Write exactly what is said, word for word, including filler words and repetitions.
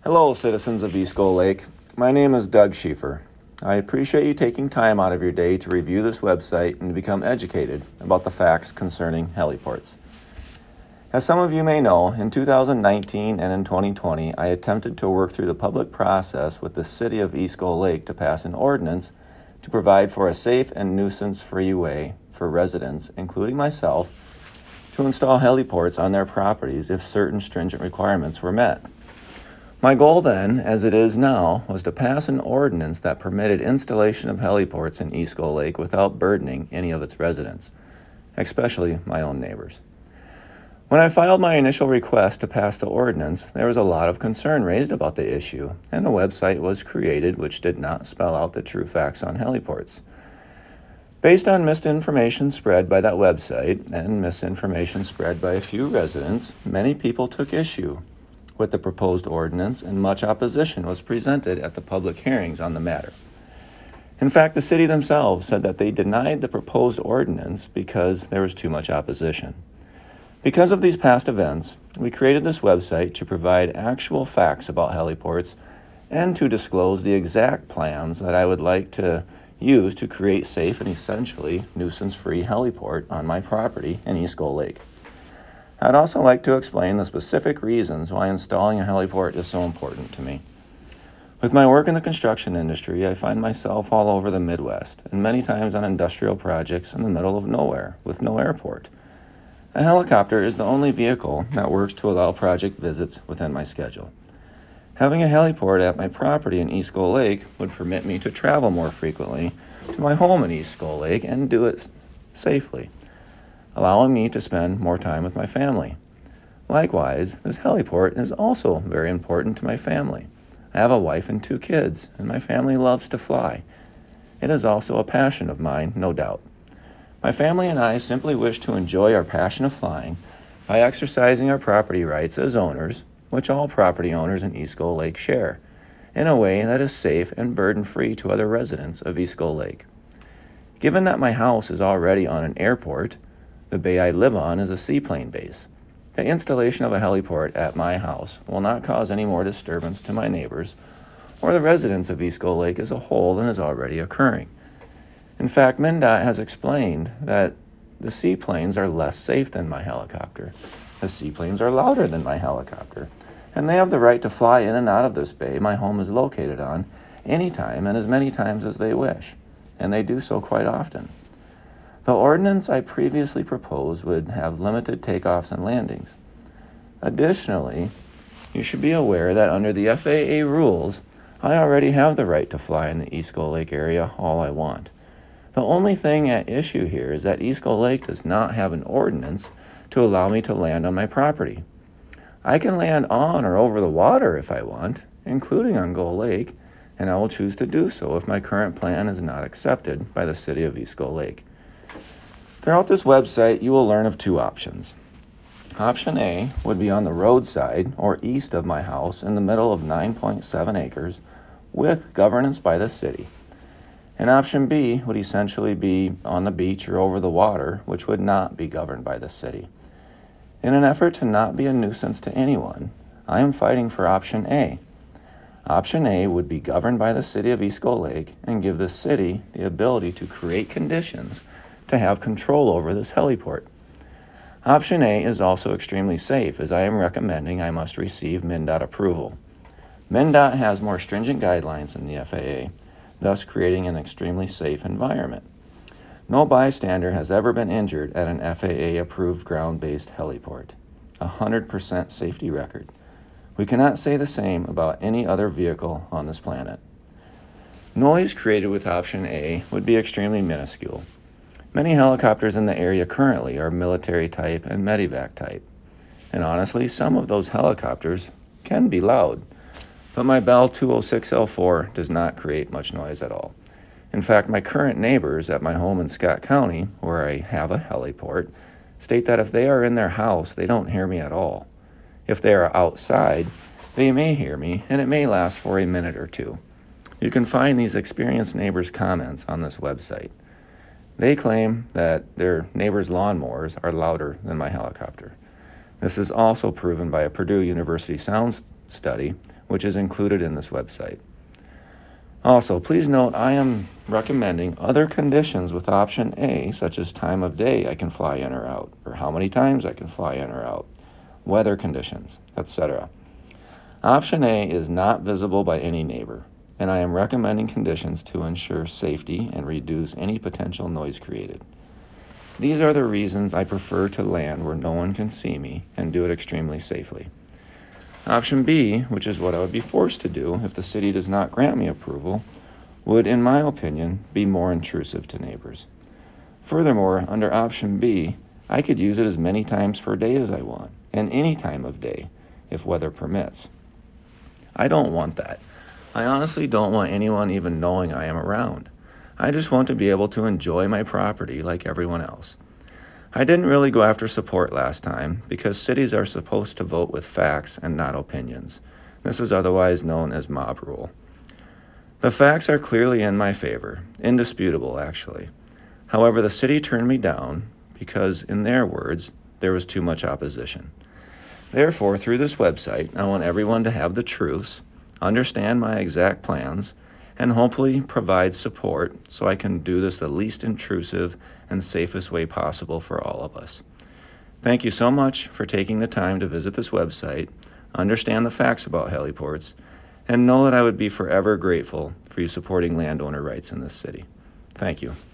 Hello, citizens of East Gull Lake. My name is Doug Schieffer. I appreciate you taking time out of your day to review this website and to become educated about the facts concerning heliports. As some of you may know, in two thousand nineteen and in twenty twenty, I attempted to work through the public process with the City of East Gull Lake to pass an ordinance to provide for a safe and nuisance-free way for residents, including myself, to install heliports on their properties if certain stringent requirements were met. My goal then, as it is now, was to pass an ordinance that permitted installation of heliports in East Gull Lake without burdening any of its residents, especially my own neighbors. When I filed my initial request to pass the ordinance, there was a lot of concern raised about the issue, and a website was created which did not spell out the true facts on heliports. Based on misinformation spread by that website and misinformation spread by a few residents, many people took issue with the proposed ordinance, and much opposition was presented at the public hearings on the matter. In fact, the city themselves said that they denied the proposed ordinance because there was too much opposition. Because of these past events, we created this website to provide actual facts about heliports and to disclose the exact plans that I would like to use to create safe and essentially nuisance-free heliport on my property in East Gull Lake. I'd also like to explain the specific reasons why installing a heliport is so important to me. With my work in the construction industry, I find myself all over the Midwest and many times on industrial projects in the middle of nowhere with no airport. A helicopter is the only vehicle that works to allow project visits within my schedule. Having a heliport at my property in East Gull Lake would permit me to travel more frequently to my home in East Gull Lake and do it safely, allowing me to spend more time with my family. Likewise, this heliport is also very important to my family. I have a wife and two kids, and my family loves to fly. It is also a passion of mine, no doubt. My family and I simply wish to enjoy our passion of flying by exercising our property rights as owners, which all property owners in East Gull Lake share, in a way that is safe and burden-free to other residents of East Gull Lake. Given that my house is already on an airport, the bay I live on is a seaplane base. The installation of a heliport at my house will not cause any more disturbance to my neighbors or the residents of East Gull Lake as a whole than is already occurring. In fact, MnDOT has explained that the seaplanes are less safe than my helicopter. The seaplanes are louder than my helicopter, and they have the right to fly in and out of this bay my home is located on anytime and as many times as they wish, and they do so quite often. The ordinance I previously proposed would have limited takeoffs and landings. Additionally, you should be aware that under the F A A rules, I already have the right to fly in the East Gull Lake area all I want. The only thing at issue here is that East Gull Lake does not have an ordinance to allow me to land on my property. I can land on or over the water if I want, including on Gull Lake, and I will choose to do so if my current plan is not accepted by the City of East Gull Lake. Throughout this website, you will learn of two options. Option A would be on the roadside or east of my house in the middle of nine point seven acres with governance by the city. And option B would essentially be on the beach or over the water, which would not be governed by the city. In an effort to not be a nuisance to anyone, I am fighting for option A. Option A would be governed by the City of East Gull Lake and give the city the ability to create conditions to have control over this heliport. Option A is also extremely safe, as I am recommending I must receive MnDOT approval. MnDOT has more stringent guidelines than the F A A, thus creating an extremely safe environment. No bystander has ever been injured at an F A A-approved ground-based heliport. A one hundred percent safety record. We cannot say the same about any other vehicle on this planet. Noise created with option A would be extremely minuscule. Many helicopters in the area currently are military type and medevac type. And honestly, some of those helicopters can be loud. But my Bell two oh six L four does not create much noise at all. In fact, my current neighbors at my home in Scott County, where I have a heliport, state that if they are in their house, they don't hear me at all. If they are outside, they may hear me, and it may last for a minute or two. You can find these experienced neighbors' comments on this website. They claim that their neighbors' lawnmowers are louder than my helicopter. This is also proven by a Purdue University sound study, which is included in this website. Also, please note I am recommending other conditions with option A, such as time of day I can fly in or out, or how many times I can fly in or out, weather conditions, et cetera. Option A is not visible by any neighbor, and I am recommending conditions to ensure safety and reduce any potential noise created. These are the reasons I prefer to land where no one can see me and do it extremely safely. Option B, which is what I would be forced to do if the city does not grant me approval, would, in my opinion, be more intrusive to neighbors. Furthermore, under option B, I could use it as many times per day as I want, and any time of day, if weather permits. I don't want that. I honestly don't want anyone even knowing I am around. I just want to be able to enjoy my property like everyone else. I didn't really go after support last time because cities are supposed to vote with facts and not opinions. This is otherwise known as mob rule. The facts are clearly in my favor, indisputable actually. However, the city turned me down because, in their words, there was too much opposition. Therefore, through this website, I want everyone to have the truths, understand my exact plans, and hopefully provide support so I can do this the least intrusive and safest way possible for all of us. Thank you so much for taking the time to visit this website, understand the facts about heliports, and know that I would be forever grateful for you supporting landowner rights in this city. Thank you.